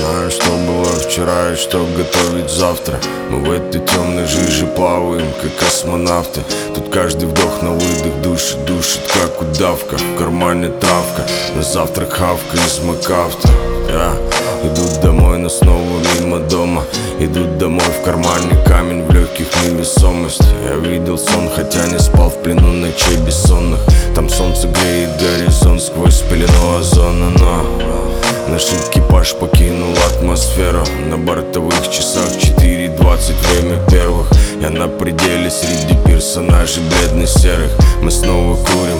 знаю, что было вчера и что готовить завтра. Мы в этой темной жиже плаваем, как космонавты. Тут каждый вдох на выдох душит, как удавка. В кармане травка, на завтрак хавка из МакАвто. Идут домой, но снова мимо дома. Идут домой, в кармане камень, в легких невесомость. Я видел сон, хотя не спал в плену ночей бессонных. Там солнце греет горизонт сквозь пелену озона. Но наш экипаж покинул атмосферу. На бортовых часах 4:20, время первых. Я на пределе среди персонажей бледно-серых. Мы снова курим.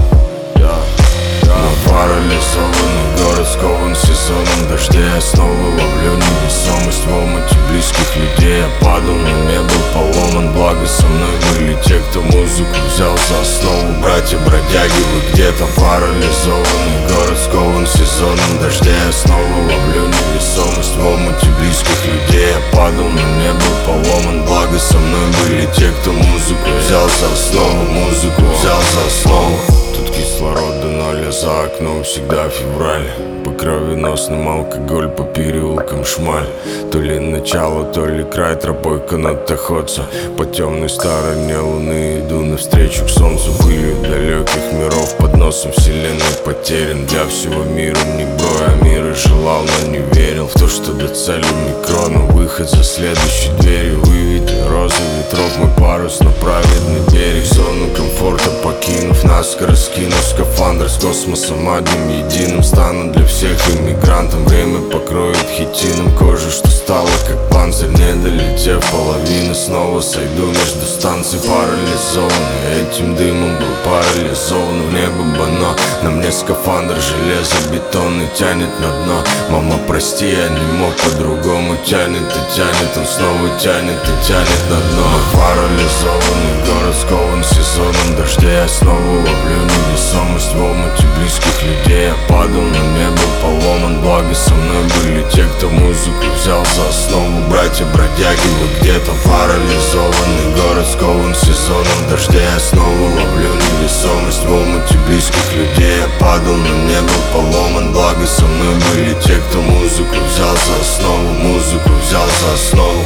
На парализованный город скован сезоном дождей. Я снова ловлю невесомость в омуте близких людей. Я падал, но не был поломан. Благо со мной были те, кто музыку взял за основу. Братья-бродяги, вы где-то. Парализованный город скован сезоном дождей. Я снова ловлю невесомость в омуте близких людей. Я падал, но не был поломан. Благо со мной были те, кто музыку взял за основу. Музыку взял за основу. Тут кислорода ноль, а за окном всегда февраль. По кровеносным алкоголь, по переулкам шмаль. То ли начало, то ли край, тропой канатоходца. По темной стороне луны иду навстречу к солнцу. Пылью далеких миров, под носом вселенной потерян. Для всего мира не бой, а мира желал, но не верил в то, что до цели микрона. Выход за следующей дверью, выведи розы ветров. Мой парус на праведный берег. Зону комфорта покинув, наскоро скинув скафандр с космосом одним единым. Стану для всех иммигрантом. Время покроет хитином кожу, что стало как панцирь. Не долетев половины, снова сойду между станций. Парализованный этим дымом, был парализован в небо бано. На мне скафандр железобетонный тянет на дно. Мама, прости, я не мог по-другому. Тянет и тянет, он снова тянет и тянет на дно. Парализованный город скован сезоном дождей. Я снова ловлю невесомость в омуте близких людей. Я падал, но не был поломан. Благо со мной были те, кто музыку взял за основу. Братья-бродяги, вы где-то. Парализованный город скован сезоном дождей. Я снова ловлю невесомость в омуте близких людей. Я падал, но не был поломан. Благо со мной были те, кто музыку взял за основу. Музыку взял за основу.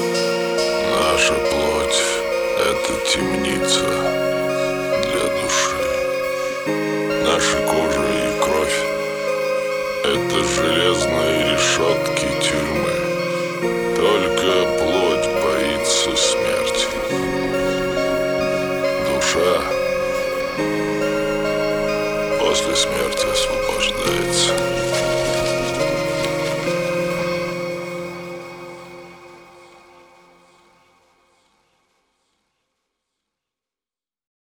Наша плоть — это темница для души. Наша кожа и кровь — это железные решетки тюрьмы.